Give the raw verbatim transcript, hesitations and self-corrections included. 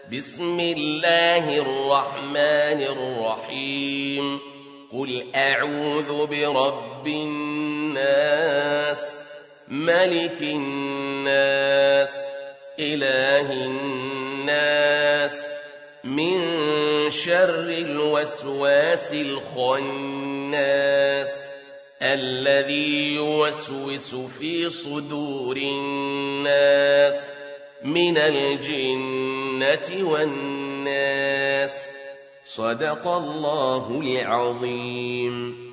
بسم الله الرحمن الرحيم قل أعوذ برب الناس ملك الناس إله الناس من شر الوسواس الخناس الذي يوسوس في صدور الناس من الجنة والناس. صدق الله العظيم.